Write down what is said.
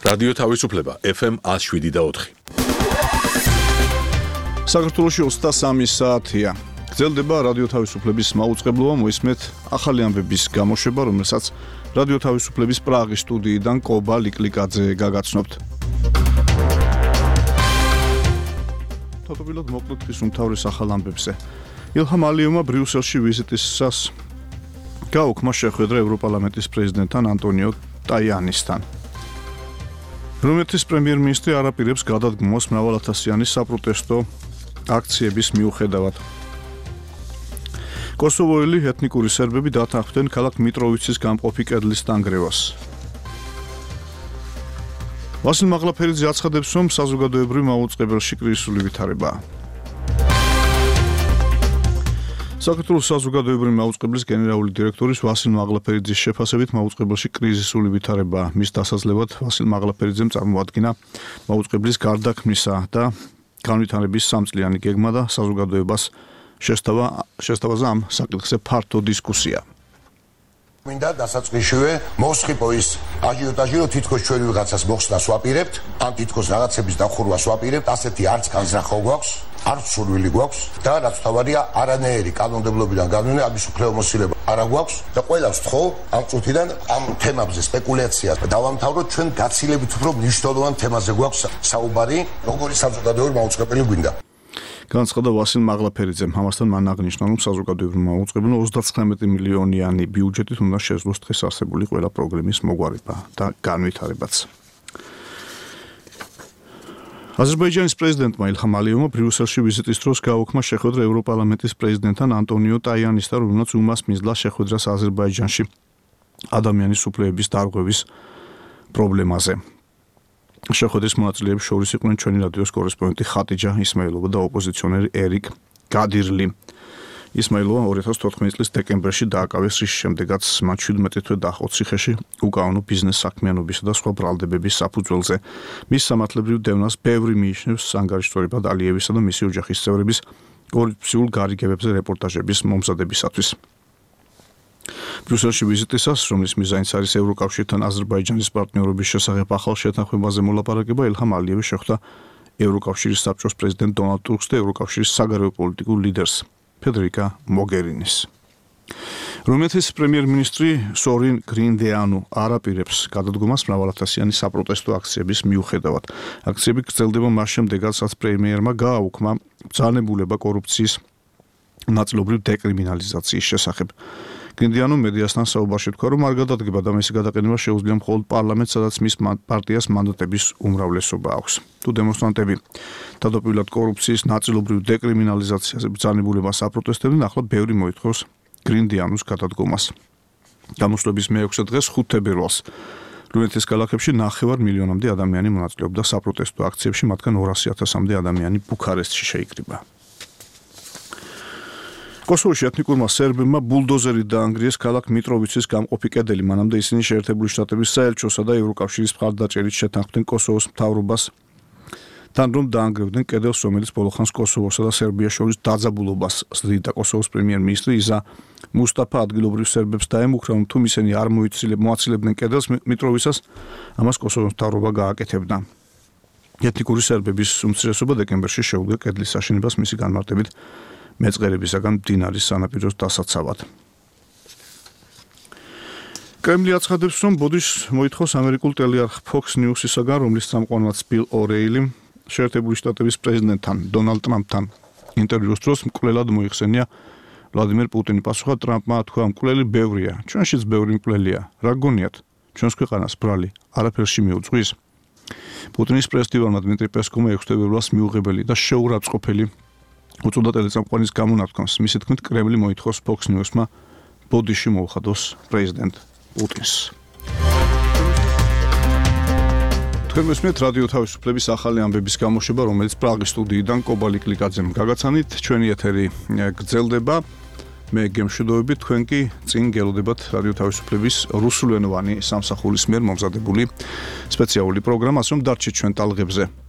რადიო თავისუფლება FM 107.4. საქართველოში 23 საათია. გრძელდება რადიო თავისუფლების მაუწყებლობა, მოისმენთ ახალი ამბების გამოშვება, რომელსაც რადიო თავისუფლების პრაღის სტუდიიდან კობა ლიკლიკაძე გაგაცნობთ. თვითონ მოკლედ ის უმთავრეს ახალ ამბებზე. ილჰამ ალიევმა ბრიუსელში ვიზიტისას გაუქმა შეხვედრა ევროპარლამენტის პრეზიდენტთან ანტონიო ტაიანისთან. რუმინეთის პრემიერ-მინისტრი არაპირებს გადადგმოს მრავალათასიანი საპროტესტო აქციების მიუხედავად. კოსოვოელი ეთნიკური სერბები დათანხმდნენ ქალაქ მიტროვიცის გამყოფი კედლის დანგრევას. ვასილ მაღლაფერიძე აცხადებს, რომ საზოგადოებრივ მაუწყებელში კრიზისული ვითარებაა. საქართველოს საზოგადოებრივი მაუწყებლის გენერალური დირექტორის ვასილ მაღლაფერიძის შეფასებით მაუწყებელში კრიზისული ვითარებაა. მის დასაძლევად ვასილ მაღლაფერიძემ წარმოადგინა მაუწყებლის გარდაქმნისა და განვითარების სამწლიანი გეგმა და საზოგადოებას შესთავაზა ამ საკითხზე ფართო დისკუსია. მინდა დასაწყისშივე მოსხიპო ის აჟიოტაჟი, რომ თითქოს ჩვენ ვიღაცას მოხსნას ვაპირებთ, ან თითქოს რაღაცების დახურვას ვაპირებთ, ასეთი არც განზრახვა გვაქვს, არც სურვილი გვაქვს და რაც თავარია არანაირი კანონმდებლობიდან განვინე ამის უფლებამოსილება არა გვაქვს და ყველას ვთხოვ ამ წუთიდან ამ თემებზე სპეკულაციას დავამთავროთ, ჩვენ გაცილებით უფრო მნიშვნელოვან თემაზე გვაქვს საუბარი, როგორი საზოგადოებრივი მაუწყებელი გვინდა. განაცხადა ვასილ მაღლაფერიძემ. ამასთან მან აღნიშნა, რომ საზოგადოებრივ მაუწყებელმა 39 მილიონიანი ბიუჯეტით უნდა შეძლოს დღეს არსებული ყველა პროგრამის მოგვარება და განვითარებაც. აზერბაიჯანის პრეზიდენტმა ილჰამ ალიევმა ბრიუსელში ვიზიტის დროს გაუქმა შეხვედრა ევროპარლამენტის პრეზიდენტთან ანტონიო ტაიანისთან, რომელმაც უმას მისდლა შეხვედრას აზერბაიჯანში ადამიანის უფლებების დარღვევის პრობლემაზე. შეხვედრის მონაწილეებს შორის იყვნენ ჩვენი რადიოს კორესპონდენტი ხატიჯა ისმაილოვა და ოპოზიციონერი ერიკ გადირლი. ისმაილოვა 2014 წლის დეკემბერში დააკავეს, რის შემდეგაც მან 17 თვე დაჰყო ციხეში უკანონო ბიზნეს საქმიანობისა და სხვა ბრალდებების საფუძველზე. მის სამართლებრივ დევნას ბევრი მიიჩნევს ანგარიშთვარებად ალიევისა და მისი ოჯახის წევრების კორუფციულ გარიგებებზე რეპორტაჟების მომზადებისათვის. ბრიუსელში ვიზიტისას, რომლის მიზანიც არის ევროკავშირთან აზერბაიჯანის პარტნიორობის შესახებ ახალ შეთანხმებაზე მოლაპარაკება, ილჰამ ალიევი შეხვდა ევროკავშირის საბჭოს პრეზიდენტ დონალდ ტუსკს და ევროკავშირის საგარეო პოლიტიკურ ლიდერს ფედერიკა მოგერინის. რუმინეთის პრემიერ-მინისტრი სორინ გრინდეანუ არაპირებს გადადგომას მრავალათასიანი საპროტესტო აქციების მიუხედავად. აქციები გრძელდება მას შემდეგ, რაც პრემიერმა გააუქმა ბრძანებულება კორუფციის ნაწილობრივ დეკრიმინალიზაციის შესახებ. გრინდეანუ მედიასთან საუბარში თქვა, რომ არ გადადგება და მისი გადაყენება შეუძლია მხოლოდ პარლამენტს, სადაც მის პარტიას მანდატების უმრავლესობა აქვს. თუ დემონსტრანტები თავდაპირველად კორუფციის ნაწილობრივ დეკრიმინალიზაციაზე ბრძანებულებას აპროტესტებდნენ, ახლა ბევრი მოითხოვს გრინდეანუს გადადგომას. გამოსვლების მე-6 დღეს 5 თებერვალს რუმინეთის ქალაქებში 9 მილიონამდე ადამიანი მონაწილეობდა საპროტესტო აქციებში, მათგან 200,000-მდე ადამიანი ბუქარესტში შეიკრიბა. კოსოვოში ეთნიკურმა სერბებმა ბულდოზერი დაანგრიეს ქალაქ მიტროვიცის გამყოფი კედელი, მანამდე ისინი შეერთებული შტატების საელჩოსა და ევროკავშირის მხარდაჭერით შეთანხმდნენ კოსოვოს მთავრობას თან, რომ დაანგრევდნენ კედელს, რომელიც ბოლოხანს კოსოვოსა და სერბიას შორის დაძაბულობას ზრდიდა. კოსოვოს პრემიერ-მინისტრი იზა მუსტაფა ადგილობრივ სერბებს დაემუქრა, რომ თუ ისინი არ მოაცილებდნენ კედელს მიტროვიცას, ამას კოსოვოს მთავრობა გააკეთებდა. ეთნიკური სერბების უმცირესობა დეკემბერში შეუდგა კედლის აშენებას მისი განმარტებით მეწყერებისაგან მდინარის სანაპიროს დასაცავად. კრემლი აცხადებს, რომ ბოდიშს მოითხოვს ამერიკულ ტელეარხ Fox News-ისაგან, რომლის წამყვანად ბილ ორეილი შეერთებული შტატების პრეზიდენტთან დონალდ ტრამპთან ინტერვიუს დროს მკვლელად მოიხსენია ვლადიმერ პუტინი. პასუხად ტრამპმა თქვა, მკვლელი ბევრია, ჩვენშიც ბევრი მკვლელია. რა გონიათ, ჩვენს ქვეყანას ბრალი არაფერში მიუძღვის? პუტინის პრესდივარმა დმიტრი პესკოვმა 6 თებერვალს მიუღებელი და შეურაცხყოფელი უწოდა ტელეწამყვანის გამონათქვამს. მისი თქმით, კრემლი მოითხოვს Fox News-მა ბოდიში მოუხადოს პრეზიდენტ პუტინს. თქვენ მესმენთ რადიო თავისუფლების ახალი ამბების გამოშვება, რომელიც პრაღის სტუდიიდან კობა ლიკლიკაძემ გაგაცანით. ჩვენი ეთერი გრძელდება. მე გემშვიდობები, თქვენ კი წინ გელოდებათ რადიო თავისუფლების რუსულენოვანი სამსახურის მიერ მომზადებული სპეციალური პროგრამას, რომ დარჩით ჩვენ ტალღებზე.